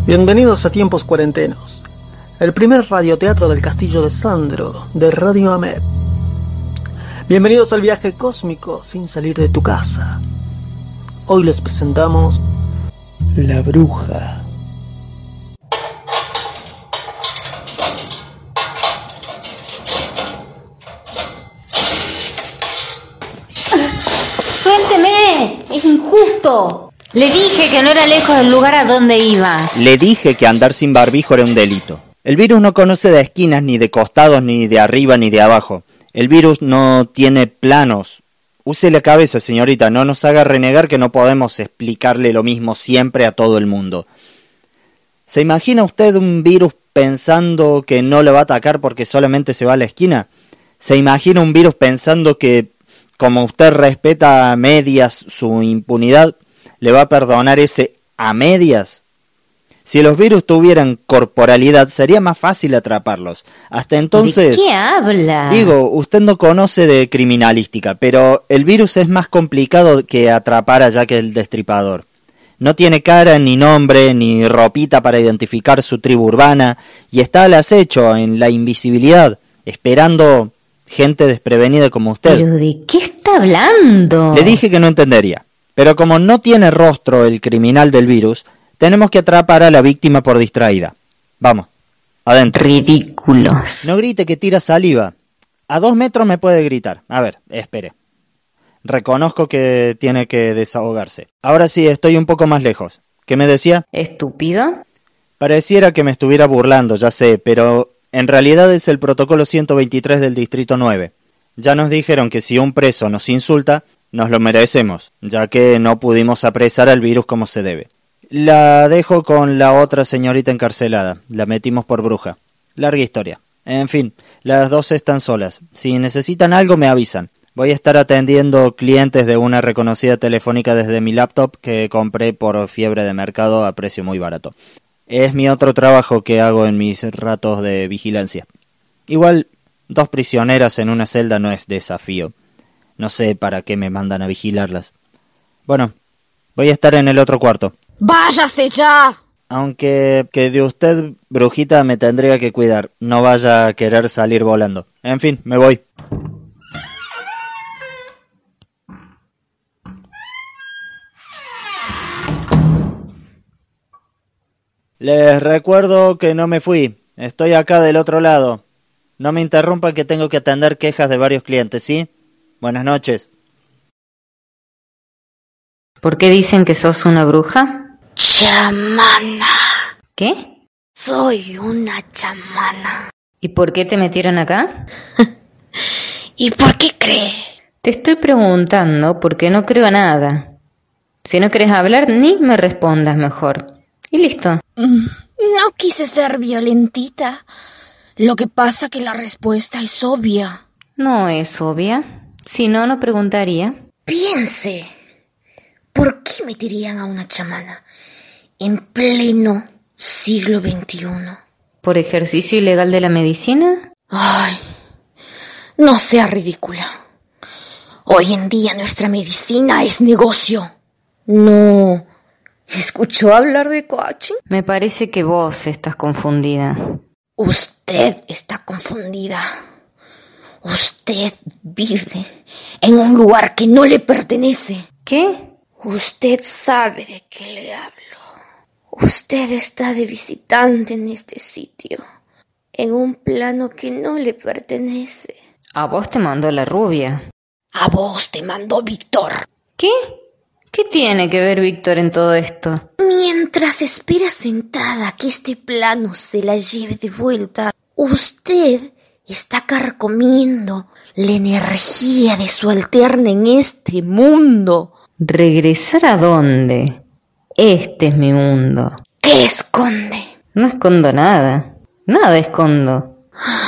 Bienvenidos a Tiempos Cuarentenos, el primer radioteatro del castillo de Sandro, de Radio AMEP. Bienvenidos al viaje cósmico sin salir de tu casa. Hoy les presentamos La Bruja. ¡Suélteme! ¡Es injusto! Le dije que no era lejos del lugar a donde iba. Le dije que andar sin barbijo era un delito. El virus no conoce de esquinas, ni de costados, ni de arriba, ni de abajo. El virus no tiene planos. Use la cabeza, señorita, no nos haga renegar que no podemos explicarle lo mismo siempre a todo el mundo. ¿Se imagina usted un virus pensando que no le va a atacar porque solamente se va a la esquina? ¿Se imagina un virus pensando que, como usted respeta a medias su impunidad, le va a perdonar ese a medias? Si los virus tuvieran corporalidad, sería más fácil atraparlos. Hasta entonces... ¿De qué habla? Digo, usted no conoce de criminalística, pero el virus es más complicado que atrapar a Jack el Destripador. No tiene cara, ni nombre, ni ropita para identificar su tribu urbana, y está al acecho, en la invisibilidad, esperando gente desprevenida como usted. ¿Pero de qué está hablando? Le dije que no entendería. Pero como no tiene rostro el criminal del virus, tenemos que atrapar a la víctima por distraída. Vamos, adentro. Ridículos. No grite que tira saliva. A 2 metros me puede gritar. A ver, espere. Reconozco que tiene que desahogarse. Ahora sí, estoy un poco más lejos. ¿Qué me decía? ¿Estúpido? Pareciera que me estuviera burlando, ya sé, pero en realidad es el protocolo 123 del Distrito 9. Ya nos dijeron que si un preso nos insulta, nos lo merecemos, ya que no pudimos apresar al virus como se debe. La dejo con la otra señorita encarcelada. La metimos por bruja. Larga historia. En fin, las dos están solas. Si necesitan algo me avisan. Voy a estar atendiendo clientes de una reconocida telefónica desde mi laptop que compré por fiebre de mercado a precio muy barato. Es mi otro trabajo que hago en mis ratos de vigilancia. Igual, 2 prisioneras en una celda no es desafío. No sé para qué me mandan a vigilarlas. Bueno, voy a estar en el otro cuarto. ¡Váyase ya! Aunque que de usted, brujita, me tendría que cuidar. No vaya a querer salir volando. En fin, me voy. Les recuerdo que no me fui. Estoy acá del otro lado. No me interrumpan que tengo que atender quejas de varios clientes, ¿sí? Buenas noches. ¿Por qué dicen que sos una bruja? ¡Chamana! ¿Qué? Soy una chamana. ¿Y por qué te metieron acá? ¿Y por qué cree? Te estoy preguntando porque no creo nada. Si no querés hablar, ni me respondas mejor. Y listo. No quise ser violentita. Lo que pasa que la respuesta es obvia. No es obvia. Si no, no preguntaría. Piense. ¿Por qué meterían a una chamana en pleno siglo XXI? ¿Por ejercicio ilegal de la medicina? Ay, no sea ridícula. Hoy en día nuestra medicina es negocio. No. ¿Escuchó hablar de coaching? Me parece que vos estás confundida. Usted está confundida. Usted vive en un lugar que no le pertenece. ¿Qué? Usted sabe de qué le hablo. Usted está de visitante en este sitio, en un plano que no le pertenece. A vos te mandó la rubia. A vos te mandó Víctor. ¿Qué? ¿Qué tiene que ver Víctor en todo esto? Mientras espera sentada que este plano se la lleve de vuelta, usted está carcomiendo la energía de su alterna en este mundo. ¿Regresar a dónde? Este es mi mundo. ¿Qué esconde? No escondo nada. Nada escondo.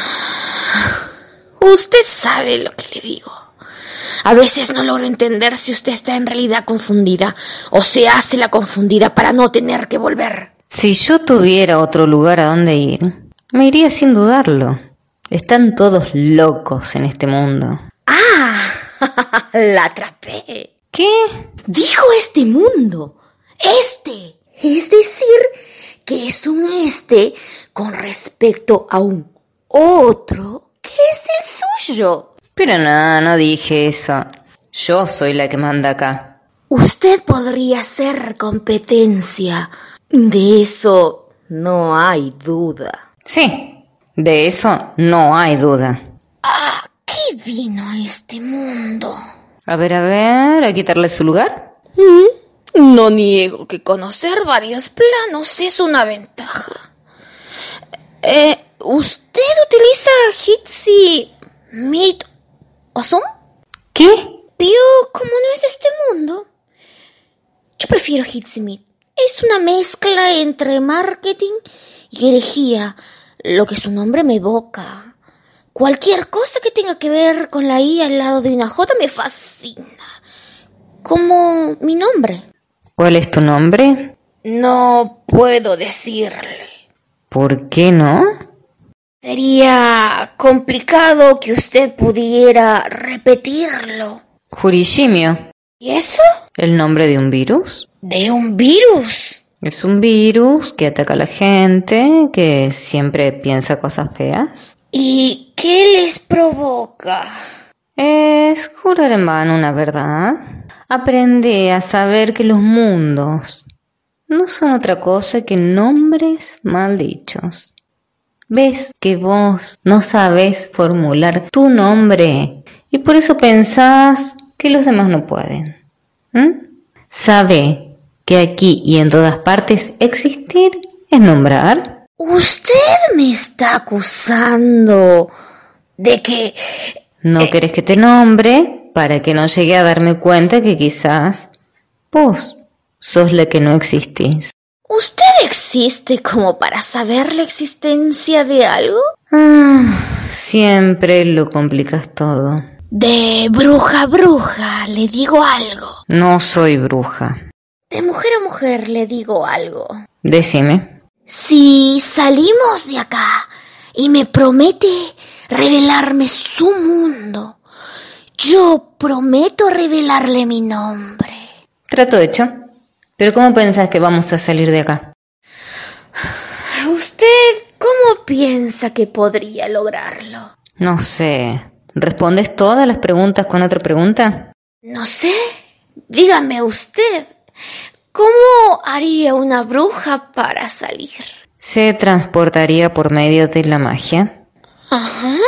Usted sabe lo que le digo. A veces no logro entender si usted está en realidad confundida o se hace la confundida para no tener que volver. Si yo tuviera otro lugar a donde ir, me iría sin dudarlo. Están todos locos en este mundo. ¡Ah! La atrapé. ¿Qué? Dijo este mundo. Este. Es decir, que es un con respecto a un otro que es el suyo. Pero no dije eso. Yo soy la que manda acá. Usted podría ser competencia. De eso no hay duda. Sí, de eso no hay duda. ¿A qué vino a este mundo? A ver, ¿a quitarle su lugar? No niego que conocer varios planos es una ventaja. ¿Usted utiliza Hitsi, Meet o Zoom? ¿Qué? Vio como no es de este mundo. Yo prefiero Hitsi Meet. Es una mezcla entre marketing y herejía, lo que su nombre me evoca. Cualquier cosa que tenga que ver con la I al lado de una J me fascina. Como mi nombre. ¿Cuál es tu nombre? No puedo decirle. ¿Por qué no? Sería complicado que usted pudiera repetirlo. Jurishimio. ¿Y eso? ¿El nombre de un virus? ¿De un virus? Es un virus que ataca a la gente, que siempre piensa cosas feas. ¿Y qué les provoca? Es jurar en vano una verdad. Aprende a saber que los mundos no son otra cosa que nombres mal dichos. Ves que vos no sabes formular tu nombre y por eso pensás que los demás no pueden. Sabe que aquí y en todas partes existir es nombrar. Usted me está acusando de que... ¿No querés que te nombre para que no llegue a darme cuenta que quizás vos sos la que no existís? ¿Usted existe como para saber la existencia de algo? Siempre lo complicas todo. De bruja a bruja le digo algo. No soy bruja. De mujer a mujer le digo algo. Decime. Si salimos de acá y me promete revelarme su mundo, yo prometo revelarle mi nombre. Trato hecho. ¿Pero cómo pensás que vamos a salir de acá? ¿Usted cómo piensa que podría lograrlo? No sé. ¿Respondes todas las preguntas con otra pregunta? No sé. Dígame usted, ¿cómo haría una bruja para salir? Se transportaría por medio de la magia. Ajá.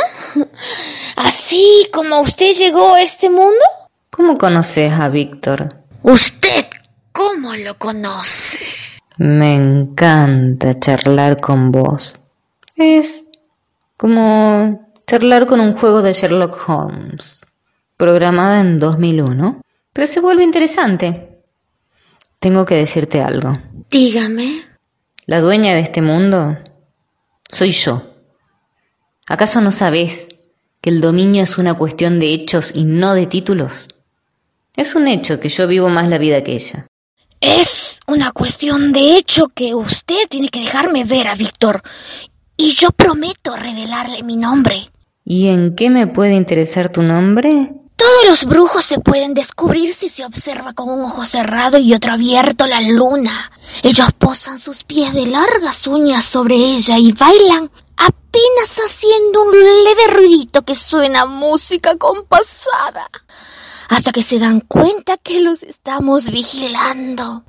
¿Así como usted llegó a este mundo? ¿Cómo conoces a Víctor? ¿Usted cómo lo conoce? Me encanta charlar con vos. Es como charlar con un juego de Sherlock Holmes, programada en 2001, pero se vuelve interesante. Tengo que decirte algo. Dígame. La dueña de este mundo soy yo. ¿Acaso no sabés que el dominio es una cuestión de hechos y no de títulos? Es un hecho que yo vivo más la vida que ella. Es una cuestión de hecho que usted tiene que dejarme ver a Víctor. Y yo prometo revelarle mi nombre. ¿Y en qué me puede interesar tu nombre? Todos los brujos se pueden descubrir si se observa con un ojo cerrado y otro abierto la luna. Ellos posan sus pies de largas uñas sobre ella y bailan apenas haciendo un leve ruidito que suena a música compasada, hasta que se dan cuenta que los estamos vigilando.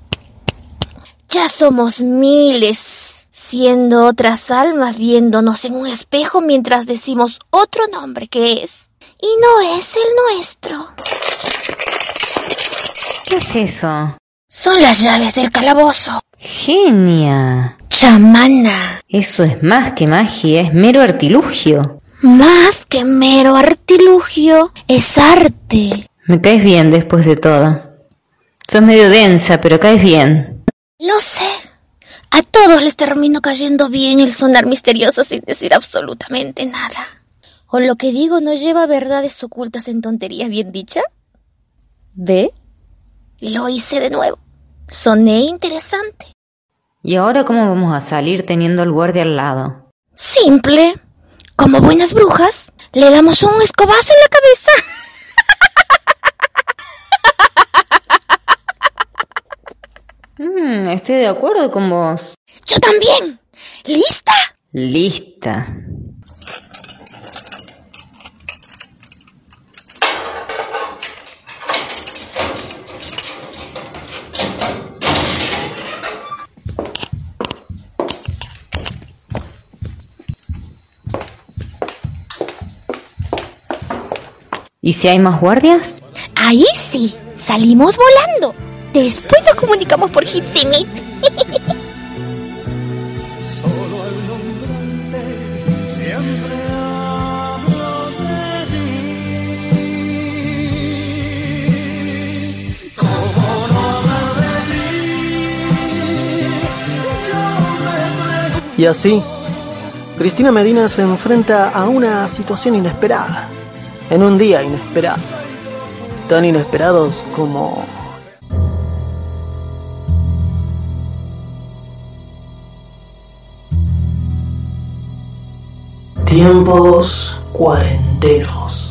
Ya somos miles, siendo otras almas viéndonos en un espejo mientras decimos otro nombre que es, y no es el nuestro. ¿Qué es eso? Son las llaves del calabozo. Genia. Chamana. Eso es más que magia, es mero artilugio. Más que mero artilugio, es arte. Me caes bien después de todo. Sos medio densa, pero caes bien. Lo sé. A todos les termino cayendo bien el sonar misterioso sin decir absolutamente nada. ¿O lo que digo no lleva verdades ocultas en tonterías bien dichas? ¿Ve? Lo hice de nuevo. Soné interesante. ¿Y ahora cómo vamos a salir teniendo al guardia al lado? Simple. Como buenas brujas, le damos un escobazo en la cabeza. Estoy de acuerdo con vos. Yo también. ¿Lista? Lista. ¿Y si hay más guardias? Ahí sí, salimos volando. Después nos comunicamos por Hitsimit. Y así, Cristina Medina se enfrenta a una situación inesperada, en un día inesperado, tan inesperados como... tiempos cuarentenos.